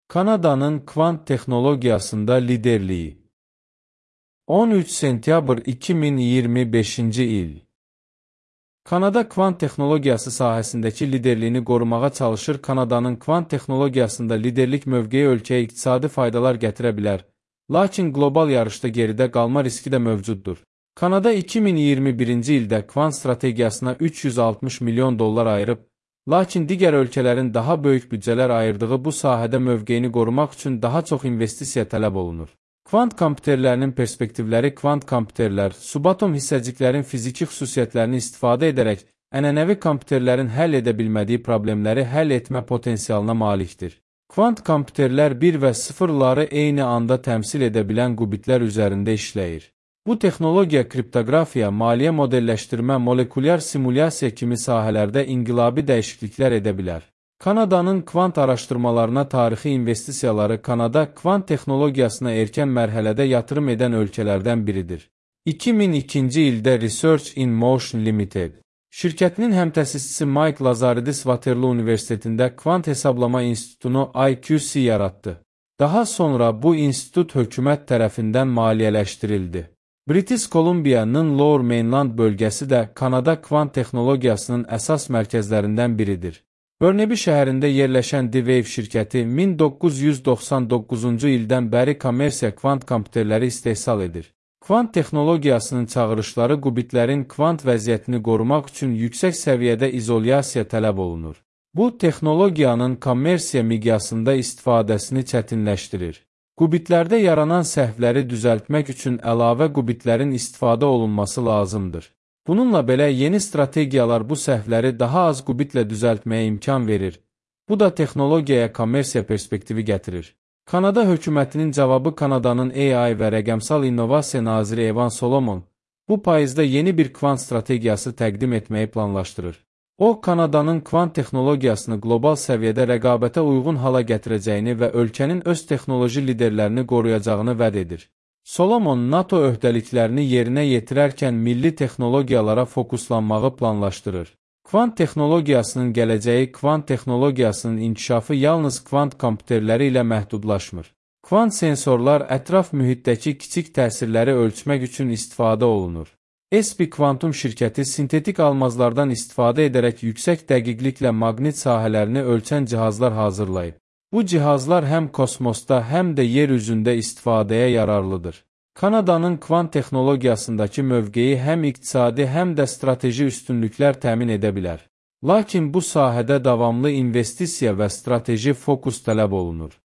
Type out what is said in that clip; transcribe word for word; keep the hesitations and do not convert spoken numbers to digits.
Kanadanın kvant texnologiyasında liderliyi. on üç sentyabr iki min iyirmi beşinci il. Kanada kvant texnologiyası sahəsindəki liderliyini qorumağa çalışır. Kanadanın kvant texnologiyasında liderlik mövqeyi ölkəyə iqtisadi faydalar gətirə bilər, lakin qlobal yarışda geridə qalma riski də mövcuddur. Kanada iki min iyirmi birinci ildə kvant strategiyasına üç yüz altmış milyon dollar ayırıb, lakin digər ölkələrin daha böyük büdcələr ayırdığı bu sahədə mövqeyini qorumaq üçün daha çox investisiya tələb olunur. Kvant kompüterlərinin perspektivləri. Kvant kompüterlər, subatom hissəciklərin fiziki xüsusiyyətlərini istifadə edərək ənənəvi kompüterlərin həll edə bilmədiyi problemləri həll etmə potensialına malikdir. Kvant kompüterlər bir və sıfırları eyni anda təmsil edə bilən qubitlər üzərində işləyir. Bu texnologiya kriptoqrafiya, maliyyə modelləşdirmə, molekulyar simulyasiya kimi sahələrdə inqilabi dəyişikliklər edə bilər. Kanadanın kvant araşdırmalarına tarixi investisiyaları. Kanada kvant texnologiyasına erkən mərhələdə yatırım edən ölkələrdən biridir. iki min ikinci ildə Research in Motion Limited şirkətinin həmtəsisçisi Mike Lazaridis Waterloo Universitetində kvant hesablama institutunu I Q C yaratdı. Daha sonra bu institut hökumət tərəfindən maliyyələşdirildi. British Columbia'nın Lower Mainland bölgəsi də Kanada kvant texnologiyasının əsas mərkəzlərindən biridir. Burnaby şəhərində yerləşən D-Wave şirkəti min doqquz yüz doxsan doqquzuncu ildən bəri kommersiya kvant kompüterləri istehsal edir. Kvant texnologiyasının çağırışları qubitlərin kvant vəziyyətini qorumaq üçün yüksək səviyyədə izolyasiya tələb olunur. Bu, texnologiyanın kommersiya miqyasında istifadəsini çətinləşdirir. Qubitlərdə yaranan səhvləri düzəltmək üçün əlavə qubitlərin istifadə olunması lazımdır. Bununla belə yeni strategiyalar bu səhvləri daha az qubitlə düzəltməyə imkan verir. Bu da texnologiyaya kommersiya perspektivi gətirir. Kanada hökumətinin cavabı. Kanadanın A I və rəqəmsal innovasiya naziri Evan Solomon bu payızda yeni bir kvant strategiyası təqdim etməyi planlaşdırır. O, Kanadanın kvant texnologiyasını qlobal səviyyədə rəqabətə uyğun hala gətirəcəyini və ölkənin öz texnoloji liderlərini qoruyacağını vəd edir. Solomon, NATO öhdəliklərini yerinə yetirərkən milli texnologiyalara fokuslanmağı planlaşdırır. Kvant texnologiyasının gələcəyi. Kvant texnologiyasının inkişafı yalnız kvant kompüterləri ilə məhdudlaşmır. Kvant sensorlar ətraf mühitdəki kiçik təsirləri ölçmək üçün istifadə olunur. S P Quantum şirkəti sintetik almazlardan istifadə edərək yüksək dəqiqliklə maqnit sahələrini ölçən cihazlar hazırlayıb. Bu cihazlar həm kosmosda, həm də yer üzündə istifadəyə yararlıdır. Kanadanın kvant texnologiyasındakı mövqeyi həm iqtisadi, həm də strateji üstünlüklər təmin edə bilər. Lakin bu sahədə davamlı investisiya və strateji fokus tələb olunur.